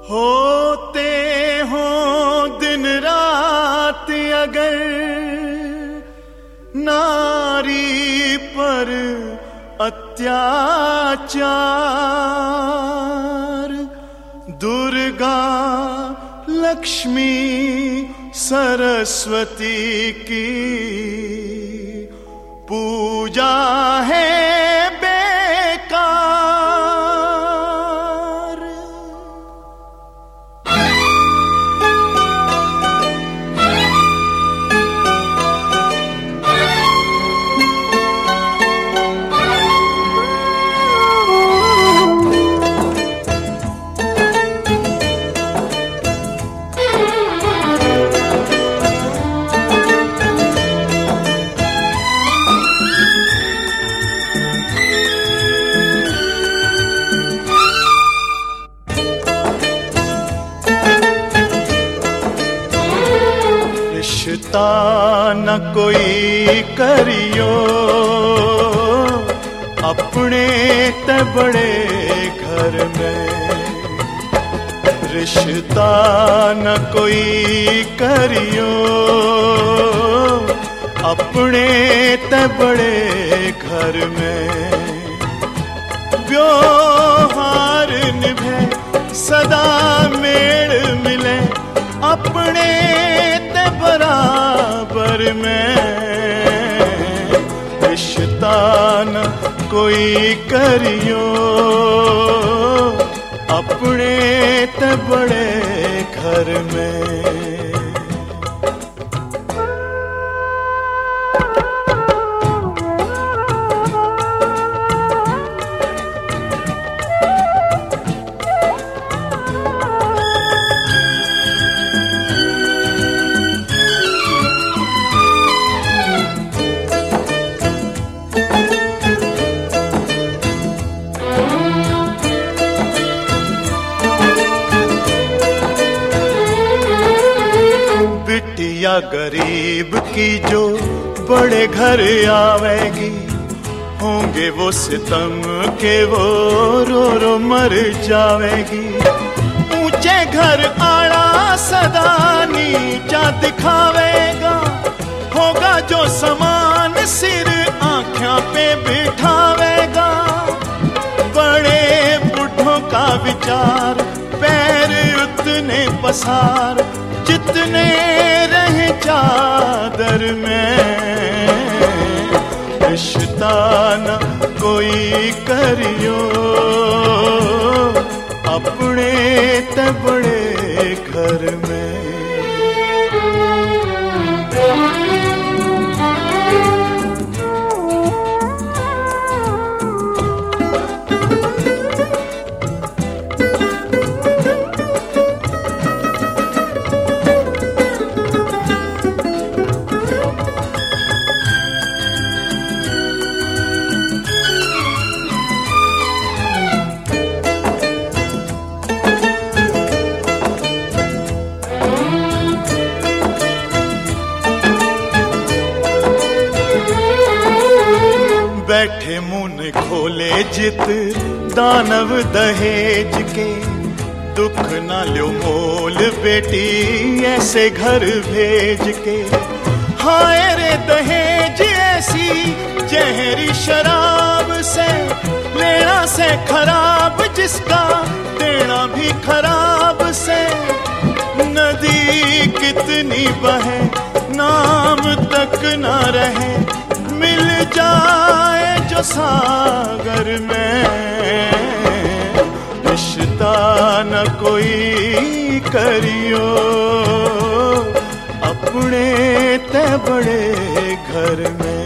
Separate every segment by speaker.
Speaker 1: होते हो दिन रात अगर नारी पर अत्याचार, दुर्गा लक्ष्मी सरस्वती की पूजा है बेकार। रिश्ता न कोई करियो अपने ते बड़े घर में, रिश्ता न कोई करियो अपने ते बड़े घर में। व्यवहार निभे सदा मेल मिले अपने ते बराबर में, रिश्ता न कोई करियो अपने ते बड़े घर में। बिटिया गरीब की जो बड़े घर आवेगी, होंगे वो सितम के वो रो रो मर जावेगी। ऊंचे घर आड़ा सदा नीचा दिखावेगा, होगा जो समान सिर आँखों पे बिठावेगा। बड़े बूढ़ों का विचार पैर उतने पसार जितने रहे चादर में, रिश्ता न कोई करियो अपने ते बड़े घर में। बैठे मुंह खोले जित दानव दहेज के, दुख ना लो मोल बेटी ऐसे घर भेज के। हाय रे दहेज ऐसी जहरी शराब से, लेना से खराब जिसका देना भी खराब से। नदी कितनी बहे नाम तक ना रहे, मिल जाए जो सागर में, रिश्ता न कोई करियो अपने ते बड़े घर में।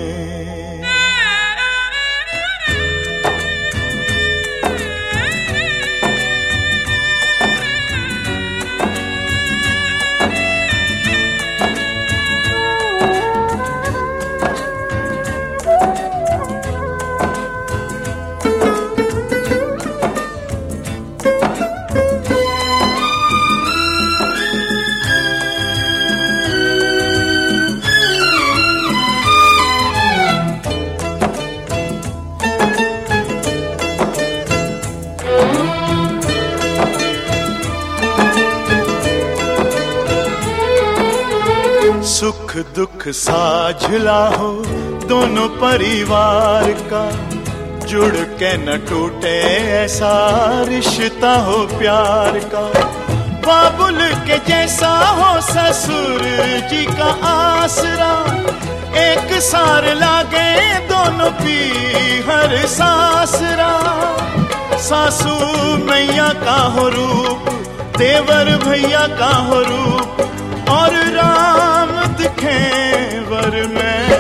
Speaker 1: सुख दुख साझला हो दोनों परिवार का, जुड़ के न टूटे ऐसा रिश्ता हो प्यार का। बाबुल के जैसा हो ससुर जी का आसरा, एक सार लागे दोनों पीहर सासरा। सासू मैया का हो रूप, देवर भैया का हो रूप, और राम दिखे वर में।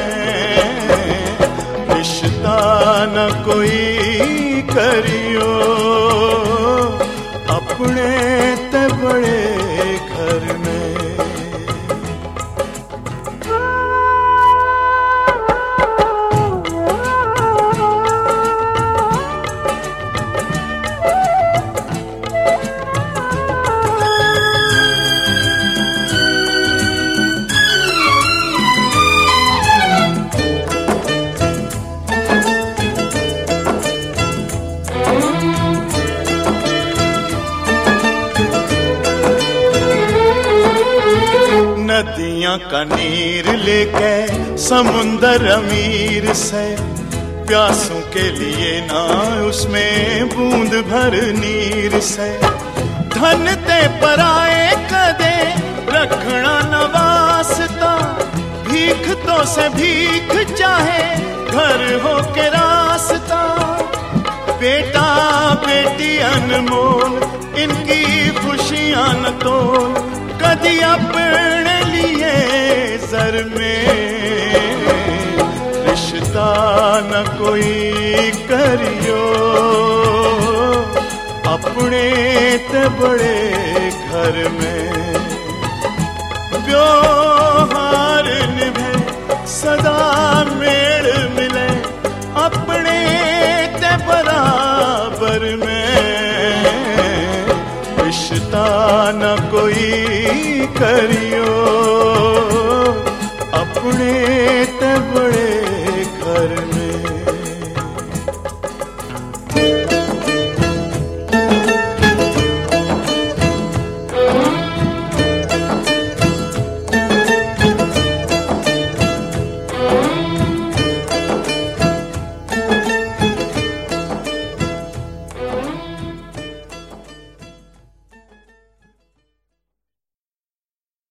Speaker 1: रिश्ता न कोई करियो, अपने ते बड़े घर में। नदियां का नीर लेके समुंदर अमीर से, प्यासों के लिए ना उसमें बूंद भर नीर से। धन ते पराए कदे रखना न वास्ता, भीख तो से भीख चाहे घर हो के रास्ता। बेटा बेटी अनमोल इनकी खुशियां न तोल, कदी अपने लिए जर में। रिश्ता न कोई करियो, अपने ते बड़े घर में। व्यवहार निभे सदा मेल मिले, अपने ते बराबर में। रिश्ता न कोई करियो, अपने